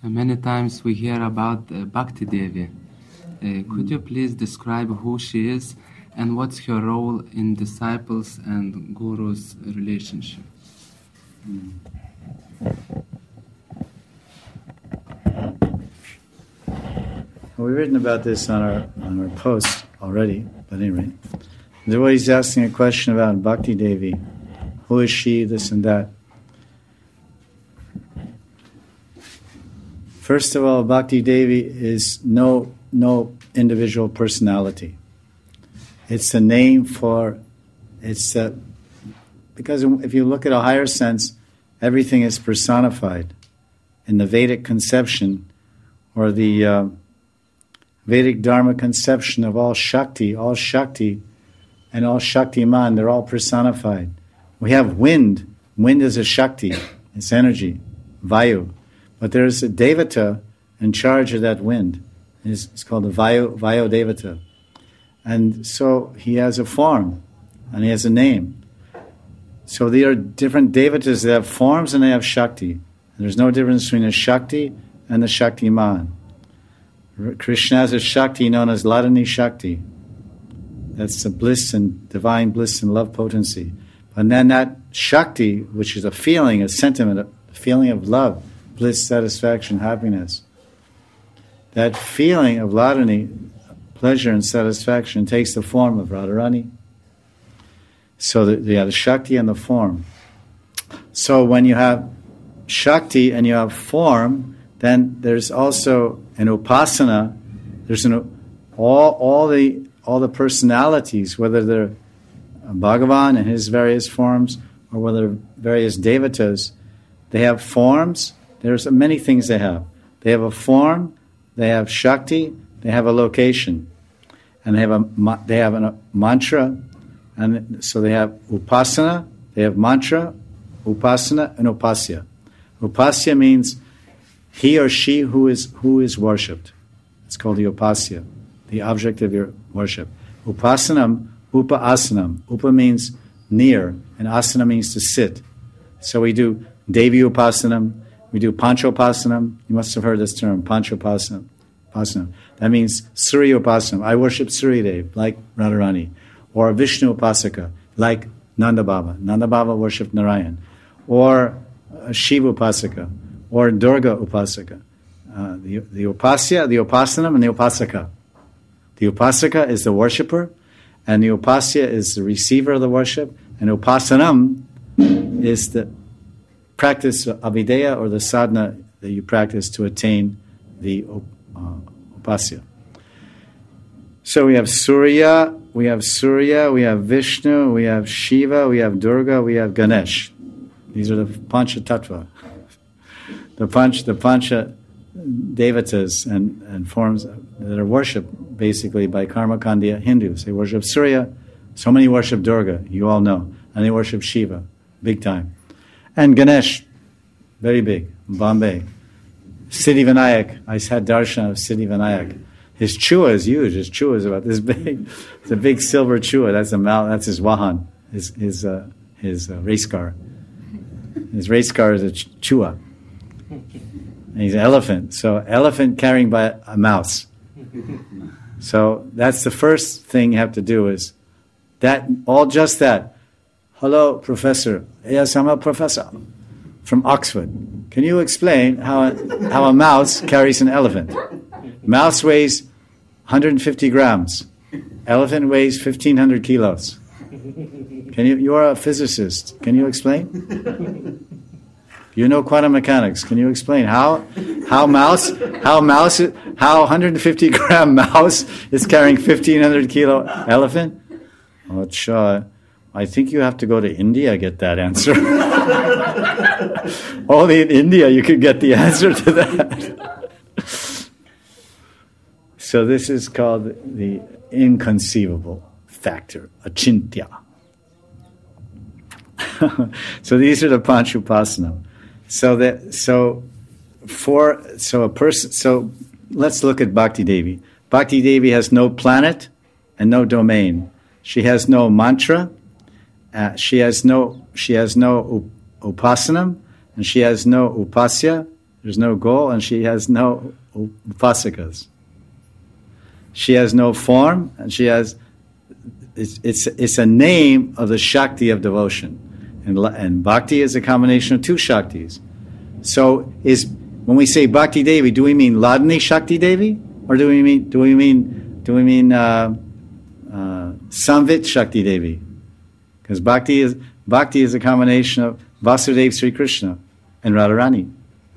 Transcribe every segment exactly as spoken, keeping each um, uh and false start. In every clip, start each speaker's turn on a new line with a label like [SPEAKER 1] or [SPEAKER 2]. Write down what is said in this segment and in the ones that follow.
[SPEAKER 1] Many times we hear about uh, Bhakti Devi. Uh, could you please describe who she is and what's her role in disciples and gurus' relationship?
[SPEAKER 2] Mm. Well, we've written about this on our on our post already, but anyway, he's asking a question about Bhakti Devi. Who is she? This and that. First of all, Bhakti Devi is no no individual personality. It's a name for, it's a, because if you look at a higher sense, everything is personified. In the Vedic conception, or the uh, Vedic Dharma conception of all Shakti, all Shakti and all Shaktiman, they're all personified. We have wind. Wind is a Shakti, it's energy, Vayu. But there's a Devata in charge of that wind. It's, it's called the Vayu, Vayu Devata. And so he has a form, and he has a name. So there are different Devatas that have forms and they have Shakti. And there's no difference between a Shakti and the Shaktiman. Krishna has a Shakti known as Ladani Shakti. That's the bliss and divine bliss and love potency. And then that Shakti, which is a feeling, a sentiment, a feeling of love, bliss, satisfaction, happiness. That feeling of Ladani, pleasure and satisfaction, takes the form of Radharani. So the, you have the Shakti and the form. So when you have Shakti and you have form, then there's also an upasana. There's an all all the all the personalities, whether they're Bhagavan in his various forms or whether various devatas, they have forms. There's many things they have. They have a form, they have Shakti, they have a location, and they have a they have a mantra, and so they have upasana, they have mantra, upasana, and upasya. Upasya means he or she who is who is worshipped. It's called the upasya, the object of your worship. Upasanam, upa asanam. Upa means near, and asana means to sit. So we do Devi upasanam. We do Panchopasanam. You must have heard this term, Panchopasanam. Pasanam. That means Surya Upasanam. I worship Surya Dev, like Radharani. Or Vishnu Upasaka, like Nanda Baba. Nanda Baba worshipped Narayan. Or uh, Shiva Upasaka. Or Durga Upasaka. Uh, the, the Upasya, the Upasanam, and the Upasaka. The Upasaka is the worshipper, and the Upasya is the receiver of the worship, and Upasanam is the practice of Avideya or the sadhana that you practice to attain the uh, upasya. So we have Surya, we have Surya, we have Vishnu, we have Shiva, we have Durga, we have Ganesh. These are the Pancha Tattva. The Pancha, the Pancha Devatas and, and forms that are worshipped basically by Karma Kandiya Hindus. They worship Surya, so many worship Durga, you all know, and they worship Shiva, big time. And Ganesh, very big, Bombay. Siddhi Vinayak, I had darshan of Siddhi Vinayak. His chua is huge. His chua is about this big. It's a big silver chua. That's a mal, That's his wahan, his his uh, his uh, race car. His race car is a ch- chua. And he's an elephant. So elephant carrying by a mouse. So that's the first thing you have to do is that all just that. Hello, Professor. Yes, I'm a professor from Oxford. Can you explain how a, how a mouse carries an elephant? Mouse weighs one hundred fifty grams. Elephant weighs fifteen hundred kilos. Can you? You are a physicist. Can you explain? You know quantum mechanics. Can you explain how how mouse how mouse how one hundred fifty gram mouse is carrying fifteen hundred kilo elephant? Oh, sure. I think you have to go to India to get that answer. Only in India you could get the answer to that. So this is called the inconceivable factor, achintya. So these are the Panchupasana. So that so for so a person so let's look at Bhakti Devi. Bhakti Devi has no planet and no domain. She has no mantra. Uh, she has no she has no up, upasanam, and she has no upasya. There's no goal, and she has no upasakas. She has no form, and she has, it's, it's, it's a name of the Shakti of devotion. And, and Bhakti is a combination of two Shaktis. So is, when we say Bhakti Devi, do we mean Ladini Shakti Devi? Or do we mean, do we mean, do we mean, uh, uh, Samvit Shakti Devi? Because Bhakti is, Bhakti is a combination of Vasudev Sri Krishna and Radharani.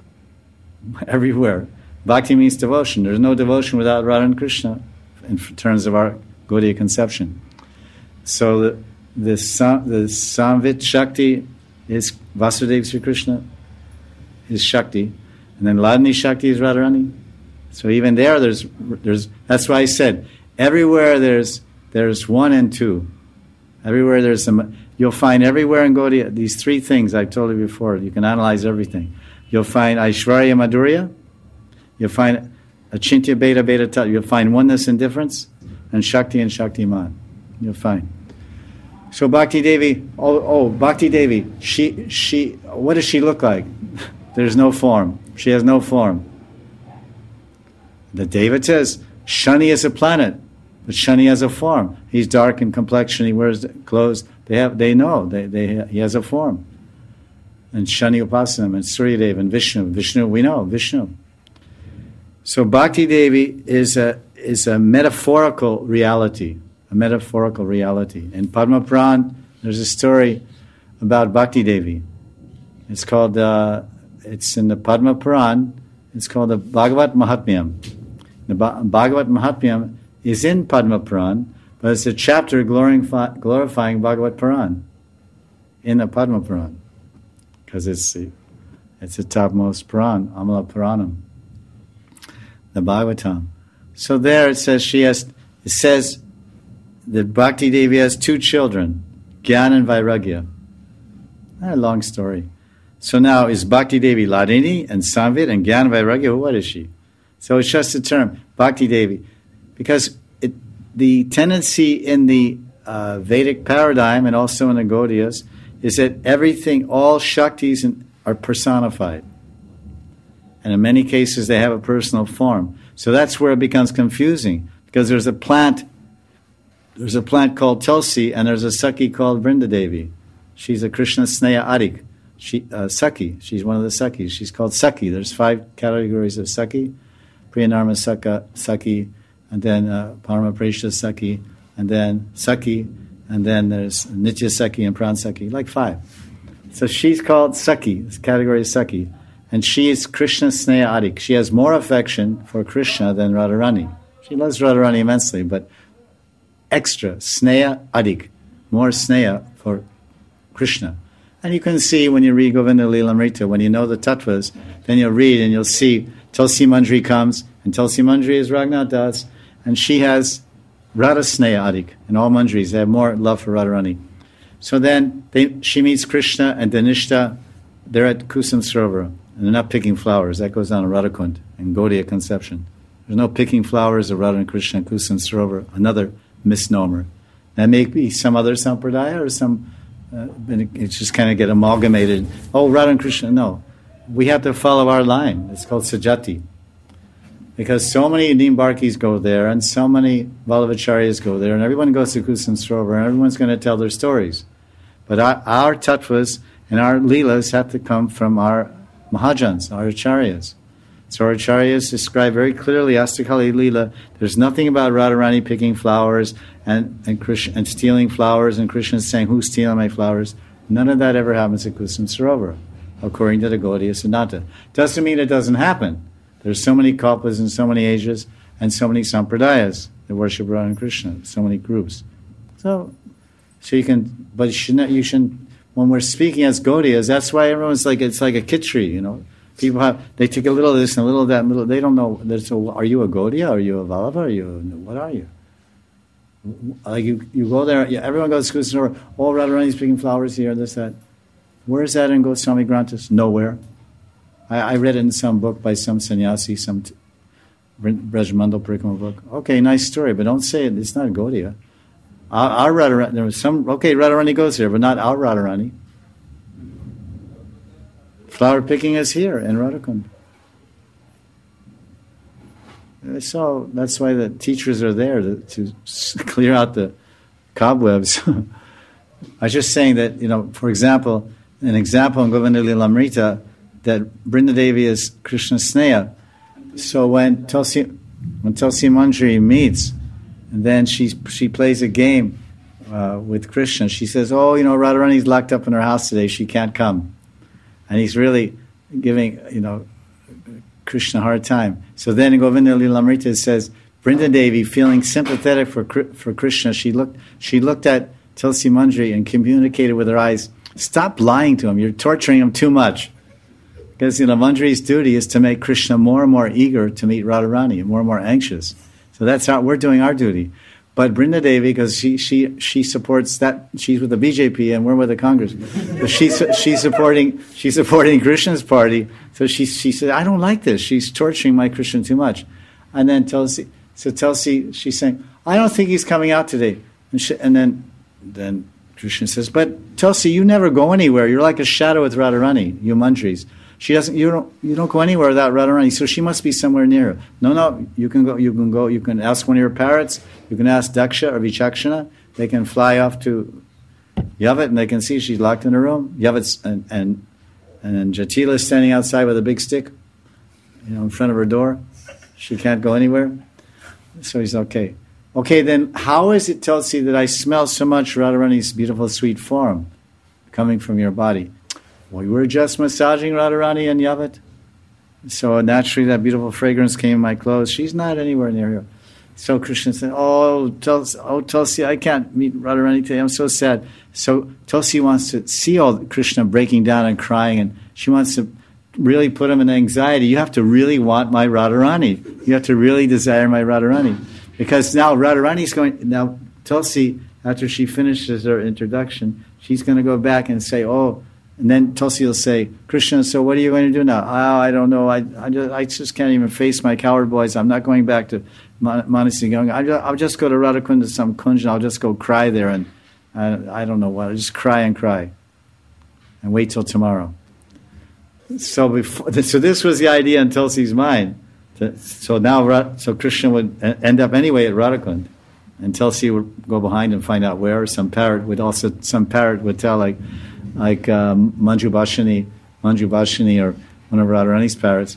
[SPEAKER 2] Everywhere. Bhakti means devotion. There's no devotion without Radha and Krishna in terms of our Gaudiya conception. So the, the, the Samvit Shakti is Vasudev Sri Krishna, is Shakti. And then Ladini Shakti is Radharani. So even there, there's, there's, that's why I said, everywhere there's, there's one and two. Everywhere there's some, you'll find everywhere in Gaudiya, these three things I've told you before, you can analyze everything. You'll find Aishwarya Madhurya, you'll find Achintya Beta Beta Tattva, you'll find oneness and difference, and Shakti and Shaktiman. You'll find. So Bhakti Devi, oh, oh, Bhakti Devi, she, she, what does she look like? There's no form. She has no form. The Devatas, Shani is a planet, but Shani has a form. He's dark in complexion, he wears clothes. They have, they know, they, they, he has a form. And Shani Upasanam, and Suryadev, and Vishnu. Vishnu, we know, Vishnu. So Bhakti Devi is a, is a metaphorical reality, a metaphorical reality. In Padma Puran, there's a story about Bhakti Devi. It's called, uh, it's in the Padma Puran, it's called the Bhagavat Mahatmyam. The ba- Bhagavat Mahatmyam is in Padma Puran, but it's a chapter glorifying, glorifying Bhagavat Puran in the Padma Puran. Because it's the, it's the topmost Puran, Amala Puranam, the Bhagavatam. So there it says she has, it says that Bhakti Devi has two children, Gyan and Vairagya. A long story. So now is Bhakti Devi Ladini and Samvit and Gyan Vairagya? What is she? So it's just a term, Bhakti Devi, because it, the tendency in the uh, Vedic paradigm and also in the Gaudiyas is that everything, all Shaktis are personified. And in many cases they have a personal form. So that's where it becomes confusing, because there's a plant, there's a plant called Tulsi, and there's a Sakhi called Vrindadevi. She's a Krishna Sneha Adik. She, uh, Sakhi, she's one of the Sakhis. She's called Sakhi. There's five categories of Sakhi. Priyanarma Sakha, Sakhi, and then uh, Parama Preshta Sakhi, and then Sakhi, and then there's Nitya Sakhi and Pran Sakhi, like five. So she's called Sakhi, this category is Sakhi, and she is Krishna Sneha Adik. She has more affection for Krishna than Radharani. She loves Radharani immensely, but extra, Sneha Adik, more Sneha for Krishna. And you can see when you read Govinda Lilamrita, when you know the tattvas, then you'll read and you'll see Tulsi Manjari comes, and Tulsi Manjari is Raghunath Das, and she has Radha Sneha Adik, and all Manjaris, they have more love for Radharani. So then they, she meets Krishna and Dhanishta, they're at Kusum Sarovara, and they're not picking flowers. That goes on in Radhakund, in Gaudiya conception. There's no picking flowers of Radha and Krishna and Kusum Sarovara, another misnomer. That may be some other sampradaya or some, uh, it's just kind of get amalgamated. Oh, Radha and Krishna, no. We have to follow our line. It's called Sajati. Because so many Nimbarkis go there, and so many Vallabhacharyas go there, and everyone goes to Kusum Sarovar, and everyone's going to tell their stories. But our, our tattvas and our leelas have to come from our Mahajans, our acharyas. So our acharyas describe very clearly Astakali Leela. There's nothing about Radharani picking flowers and, and, Krishna, and stealing flowers, and Krishna saying, who's stealing my flowers? None of that ever happens at Kusum Sarovar, according to the Gaudiya Siddhanta. Doesn't mean it doesn't happen. There's so many kalpas and so many ages and so many sampradayas that worship Radha and Krishna, so many groups. So, so you can, but you shouldn't, you shouldn't, when we're speaking as Gaudiyas, that's why everyone's like, it's like a kitchery, you know. People have, they take a little of this and a little of that, and little, they don't know, so are you a Gaudiya? Are you a Vallabha? Are you, what are you? Like you, you go there, yeah, everyone goes to Kusum, oh, Radharani's picking flowers here, this, that. Where is that in Goswami Granthas? Nowhere. I, I read it in some book by some sannyasi, some t- Brajmandal Parikrama book. Okay, nice story, but don't say it. It's not Gaudiya. Our, our Radharani, there was some, okay, Radharani goes here, but not our Radharani. Flower picking is here in Radhakund. So that's why the teachers are there, to, to clear out the cobwebs. I was just saying that, you know, for example, an example in Govinda Lilamrita, that Brinda Devi is Krishna Sneha. So when Tulsi, when Tulsi Manjari meets, and then she she plays a game uh, with Krishna, she says, "Oh, you know, Radharani's locked up in her house today; she can't come," and he's really giving, you know, Krishna a hard time. So then in Govinda Lilamrita it says, Brinda Devi, feeling sympathetic for for Krishna, she looked she looked at Tulsi Manjari and communicated with her eyes, "Stop lying to him. You're torturing him too much." Because, you know, Manjari's duty is to make Krishna more and more eager to meet Radharani, and more and more anxious. So that's how we're doing our duty. But Brinda Devi, because she she she supports that, she's with the B J P and we're with the Congress. But she's she's supporting she's supporting Krishna's party. So she she said, "I don't like this. She's torturing my Krishna too much." And then Tulsi, so Tulsi, she's saying, "I don't think he's coming out today." And, she, and then then Krishna says, "But Tulsi, you never go anywhere. You're like a shadow with Radharani, you Manjaris. She doesn't. You don't. You don't go anywhere without Radharani. So she must be somewhere near her." No, no. You can go. You can go. You can ask one of your parrots. You can ask Daksha or Vichakshana. They can fly off to Yavat and they can see she's locked in her room. Yavat's and and and then Jatila is standing outside with a big stick, you know, in front of her door. She can't go anywhere. So he's okay. Okay, then how is it, Tulsi, that I smell so much Radharani's beautiful, sweet form coming from your body? Well, you were just massaging Radharani and Yavat. So naturally that beautiful fragrance came in my clothes. She's not anywhere near here. So Krishna said, oh, Tulsi, oh, Tulsi, I can't meet Radharani today. I'm so sad. So Tulsi wants to see all Krishna breaking down and crying, and she wants to really put him in anxiety. You have to really want my Radharani. You have to really desire my Radharani. Because now Radharani's going, now Tulsi, after she finishes her introduction, she's going to go back and say, oh, and then Tulsi will say, Krishna, so what are you going to do now? Oh, I don't know. I I just, I just can't even face my coward boys. I'm not going back to Manasi Ganga. I'll just go to Radhakunda, some kunj, and I'll just go cry there. And I, I don't know what. I'll just cry and cry. And wait till tomorrow. So before, so this was the idea in Tulsi's mind. So now, so Krishna would end up anyway at Radhakund. And Tulsi would go behind and find out where. Some parrot would also, some parrot would tell, like, like um, Manju Bhashani, Manju Bhashani, or one of Radharani's parrots.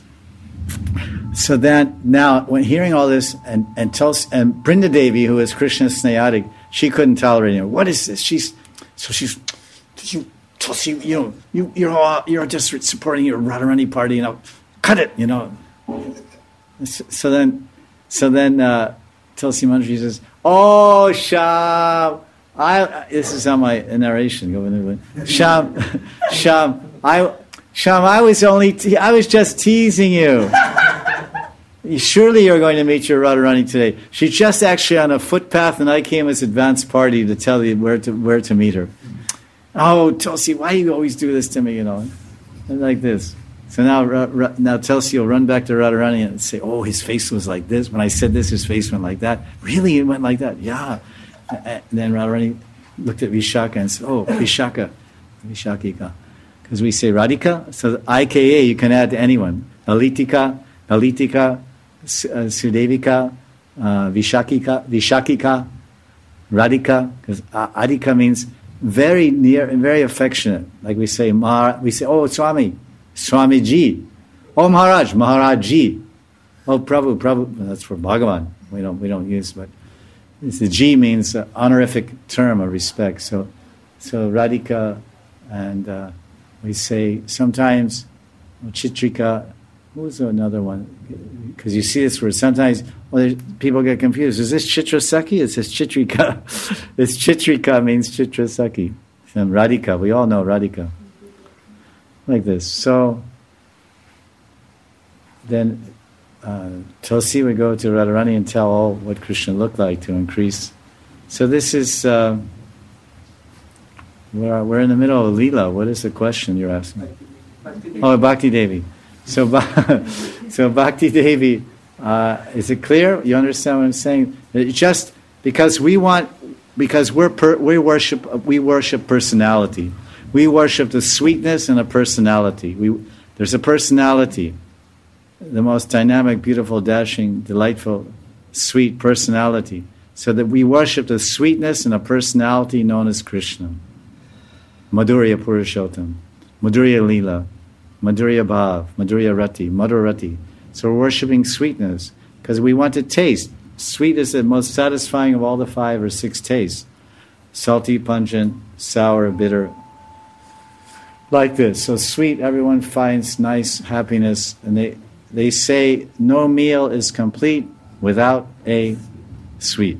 [SPEAKER 2] So then, now, when hearing all this, and and, Tulsi, and Brinda Devi, who is Krishna's Snehadik, she couldn't tolerate it. What is this? She's so she's you, Tulsi, you know, you you're all, you're just supporting your Radharani party, you know, cut it, you know. So, so then, so then, uh, Tulsi Manjari says, "Oh, Sham." I, this is on my narration. Sham, Sham, I, Sham, I was only, te- I was just teasing you. Surely you're going to meet your Radharani today. She's just actually on a footpath, and I came as advance party to tell you where to where to meet her. Oh, Tulsi, why do you always do this to me? You know, like this. So now, now Tulsi will run back to Radharani and say, "Oh, his face was like this. When I said this, his face went like that. Really, it went like that? Yeah." And then Radharani looked at Vishaka and said, "Oh, Vishaka, Vishakika," because we say Radhika. So I K A you can add to anyone. Lalitika, Lalitika, Sudevika, uh, Vishakika, Vishakika, Radhika. Because Adhika means very near and very affectionate. Like we say, Mahara, we say, "Oh, Swami, Swamiji." "Oh, Maharaj, Maharaji." "Oh, Prabhu, Prabhu." That's for Bhagavan. We don't we don't use, but. The G means uh, honorific term of respect. So, so Radhika, and uh, we say sometimes Chitrika. Who's another one? Because you see this word sometimes. Well, people get confused. Is this Chitrasaki? It says Chitrika. This Chitrika means Chitrasaki. And Radhika. We all know Radhika. Like this. So then. Uh, Tulsi would go to Radharani and tell all what Krishna looked like to increase. So this is, uh, we're, we're in the middle of Leela. What is the question you're asking? Bhakti oh, Bhakti Devi. So, so Bhakti Devi, uh, is it clear? You understand what I'm saying? It just because we want, because we're per, we worship we worship personality. We worship the sweetness and a personality. We there's a personality. the most dynamic, beautiful, dashing, delightful, sweet personality, so that we worship the sweetness and a personality known as Krishna. Madhurya Purushottam, Madhurya Leela, Madhurya Bhav, Madhurya Rati, Madhurya Rati. So we're worshiping sweetness because we want to taste. Sweet is the most satisfying of all the five or six tastes. Salty, pungent, sour, bitter. Like this. So sweet, everyone finds nice happiness. And they, they say no meal is complete without a sweet.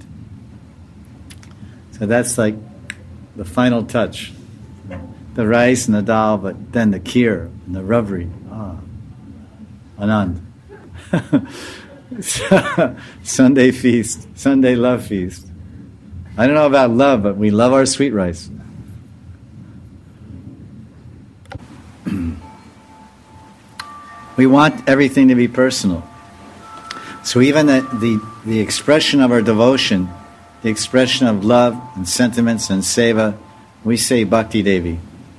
[SPEAKER 2] So that's like the final touch. The rice and the dal, but then the kheer and the rabri. Ah, Anand. Sunday feast, Sunday love feast. I don't know about love, but we love our sweet rice. We want everything to be personal. So even the, the, the expression of our devotion, the expression of love and sentiments and seva, we say Bhakti Devi.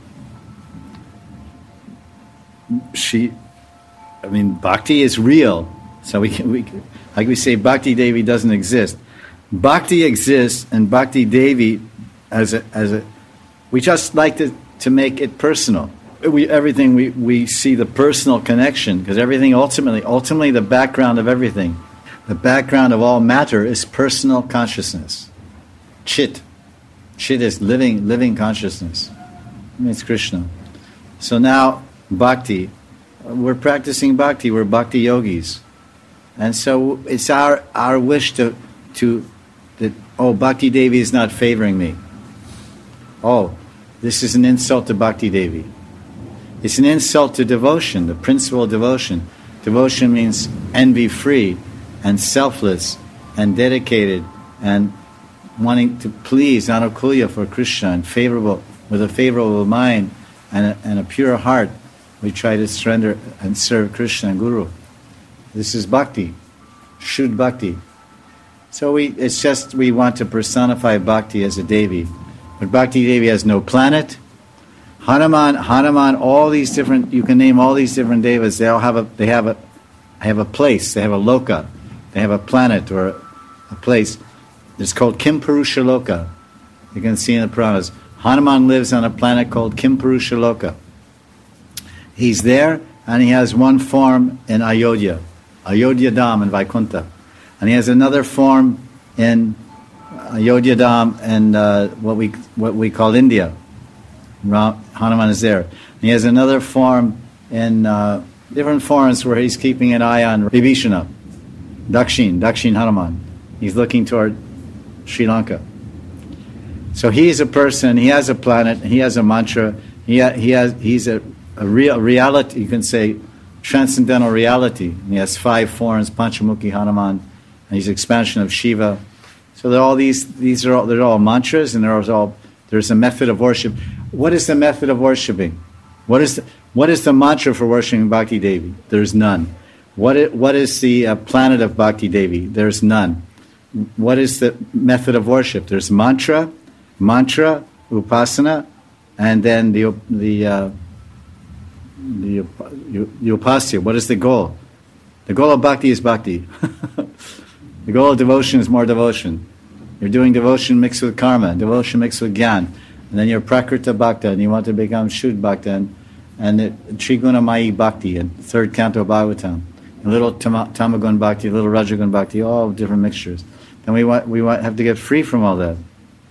[SPEAKER 2] She, I mean, Bhakti is real. So we can, we can, like we say, Bhakti Devi doesn't exist. Bhakti exists, and Bhakti Devi, as a, as a, we just like to, to make it personal. We everything we, we see the personal connection, because everything ultimately, ultimately the background of everything, the background of all matter is personal consciousness. Chit, Chit is living living consciousness. It's Krishna. So now Bhakti, we're practicing Bhakti. We're Bhakti yogis. And so it's our, our wish to, to that, oh, Bhakti Devi is not favoring me. Oh, this is an insult to Bhakti Devi. It's an insult to devotion, the principle of devotion. Devotion means envy-free and selfless and dedicated and wanting to please Anukulya for Krishna and favorable, with a favorable mind and a, and a pure heart, we try to surrender and serve Krishna and Guru. This is bhakti, Shuddha bhakti. So we, it's just we want to personify bhakti as a Devi. But Bhakti Devi has no planet. Hanuman, Hanuman, all these different, you can name all these different devas, they all have a, they have a, have a place, they have a loka, they have a planet or a, a place. It's called Kimpurusha Loka. You can see in the Puranas. Hanuman lives on a planet called Kimpurusha Loka. He's there, and he has one form in Ayodhya. Ayodhya Dham in Vaikuntha. And he has another form in Ayodhya Dham and uh, what we what we call India. Ram, Hanuman is there. And he has another form in uh, different forms where he's keeping an eye on Vibhishana, Dakshin, Dakshin Hanuman. He's looking toward Sri Lanka. So he is a person, he has a planet, he has a mantra, he, ha, he has he's a, a real reality, you can say, transcendental reality. And he has five forms, Panchamukhi Hanuman, and he's expansion of Shiva. So they're all these these are all they're all mantras, and there's all there's a method of worship. What is the method of worshiping? What is the, what is the mantra for worshiping Bhakti Devi? There's none. What is, what is the uh, planet of Bhakti Devi? There's none. What is the method of worship? There's mantra, mantra, upasana, and then the the uh, the, the upasya. What is the goal? The goal of bhakti is bhakti. The goal of devotion is more devotion. You're doing devotion mixed with karma, devotion mixed with gyan, and then you're prakrita bhakta, and you want to become shuddha bhakta, and, and it, triguna mayi bhakti, and third canto Bhagavatam, a little tam- tamagun bhakti, a little rajagun bhakti, all different mixtures. Then we want we want have to get free from all that.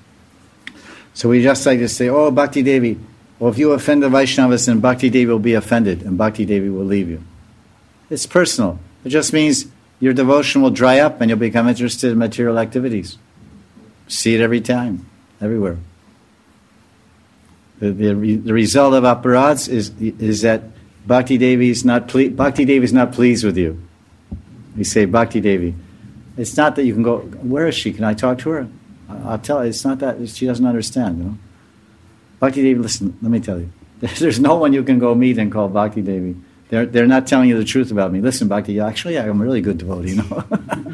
[SPEAKER 2] So we just like to say, oh, Bhakti Devi, well, if you offend the Vaishnavas, then Bhakti Devi will be offended, and Bhakti Devi will leave you. It's personal. It just means your devotion will dry up, and you'll become interested in material activities. See it every time, everywhere. The, the, the result of aparads is is that Bhakti Devi is not ple- Bhakti Devi is not pleased with you. We say Bhakti Devi. It's not that you can go, where is she? Can I talk to her? I'll tell her. It's not that she doesn't understand. You know? Bhakti Devi, listen, let me tell you. There's no one you can go meet and call Bhakti Devi. They're they're not telling you the truth about me. Listen, Bhakti, actually, I'm a really good devotee. You know.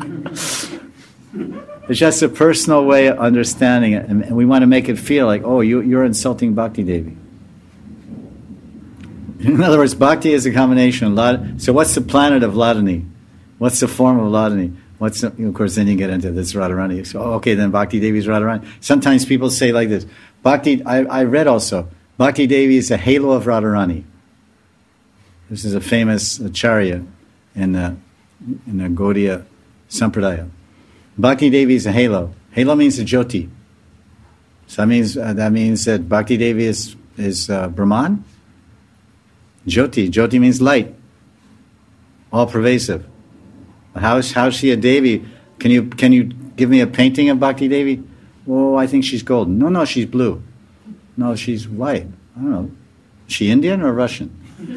[SPEAKER 2] It's just a personal way of understanding it, and we want to make it feel like, oh, you, you're insulting Bhakti Devi. In other words, bhakti is a combination of Lad. So what's the planet of Ladini? What's the form of Ladini? What's the, of course, then you get into this Radharani. So, okay, then Bhakti Devi is Radharani. Sometimes people say like this. Bhakti, I, I read also, Bhakti Devi is a halo of Radharani. This is a famous acharya in the, in the Gaudiya Sampradaya. Bhakti Devi is a halo. Halo means a jyoti. So that means, uh, that means that Bhakti Devi is, is uh, Brahman. Jyoti. Jyoti means light. All pervasive. How is, how is she a Devi? Can you, can you give me a painting of Bhakti Devi? Oh, I think she's golden. No, no, she's blue. No, she's white. I don't know. Is she Indian or Russian?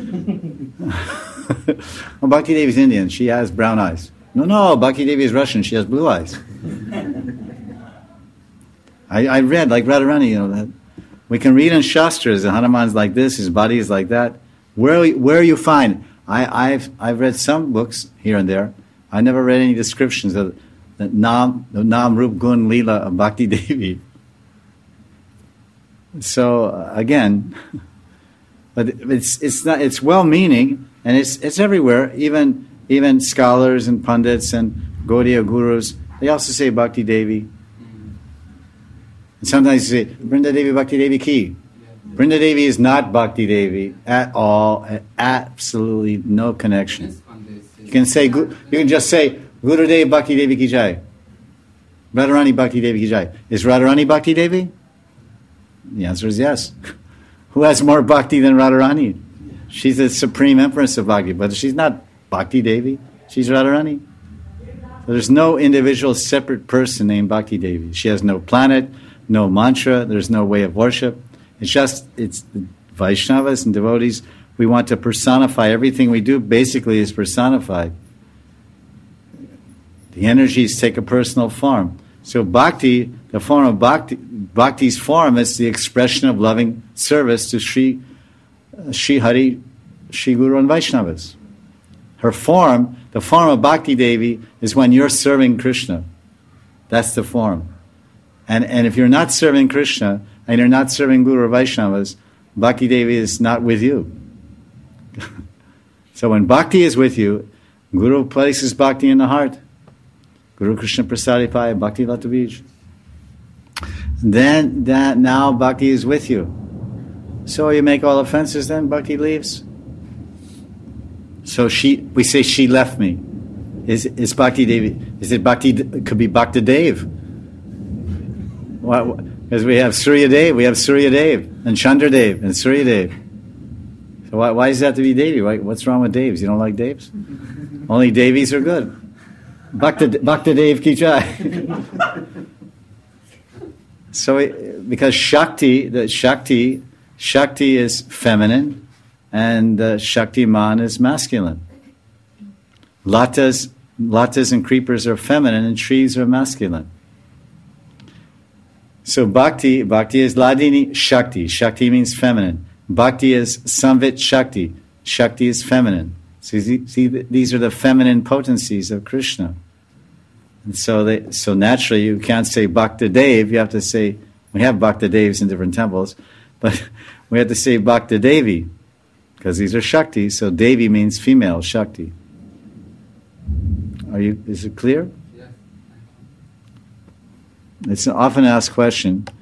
[SPEAKER 2] Well, Bhakti Devi is Indian. She has brown eyes. No, no, Bhakti Devi is Russian. She has blue eyes. I, I read, like Radharani, you know, that we can read in Shastras, the Hanuman's like this, his body is like that. Where where you find, I, I've I've read some books here and there. I never read any descriptions of the Nam, the Nam Rup Gun Leela of Bhakti Devi. So uh, again, but it's it's not it's well-meaning and it's it's everywhere. Even even scholars and pundits and Gaudiya gurus, they also say Bhakti Devi. And sometimes they say Brinda Devi Bhakti Devi ki. Brinda Devi is not Bhakti Devi at all. Absolutely no connection. You can say you can just say Guru Dev Bhakti Devi ki jai. Radharani Bhakti Devi ki jai. Is Radharani Bhakti Devi? The answer is yes. Who has more bhakti than Radharani? She's the supreme empress of bhakti, but she's not Bhakti Devi. She's Radharani. So there's no individual separate person named Bhakti Devi. She has no planet, no mantra. There's no way of worship. It's just, it's the Vaishnavas and devotees. We want to personify. Everything we do basically is personified. The energies take a personal form. So bhakti, the form of bhakti, bhakti's form is the expression of loving service to Sri, uh, Sri Hari, Sri Guru and Vaishnavas. Her form, the form of Bhakti Devi is when you're serving Krishna. That's the form. And and if you're not serving Krishna and you're not serving Guru or Vaishnavas, Bhakti Devi is not with you. So when Bhakti is with you, Guru places Bhakti in the heart. Guru Krishna Prasadipaya Bhakti Lata Bij. Then that now Bhakti is with you. So you make all offenses, then Bhakti leaves. So she, we say she left me. Is is Bhakti Devi? Is it Bhakti? It could be Bhakti Dev. Because we have Surya Dev, we have Surya Dev and Chandra Dev and Surya Dev. So why, why does it have to be Devi? Why, what's wrong with Devs? You don't like Devs? Only Devis are good. Bhakti, Bhakti Dev ki jai. So it, because Shakti, the Shakti, Shakti is feminine, and uh, Shaktiman is masculine. Latas, latas and creepers are feminine, and trees are masculine. So Bhakti, Bhakti is Ladini Shakti. Shakti means feminine. Bhakti is Samvit Shakti. Shakti is feminine. So see, see, these are the feminine potencies of Krishna. And so they, so naturally you can't say Bhakta Dev, you have to say, we have Bhakta Devs in different temples, but we have to say Bhakta Devi, because these are Shakti, so Devi means female, Shakti. Are you, is it clear? It's an often asked question.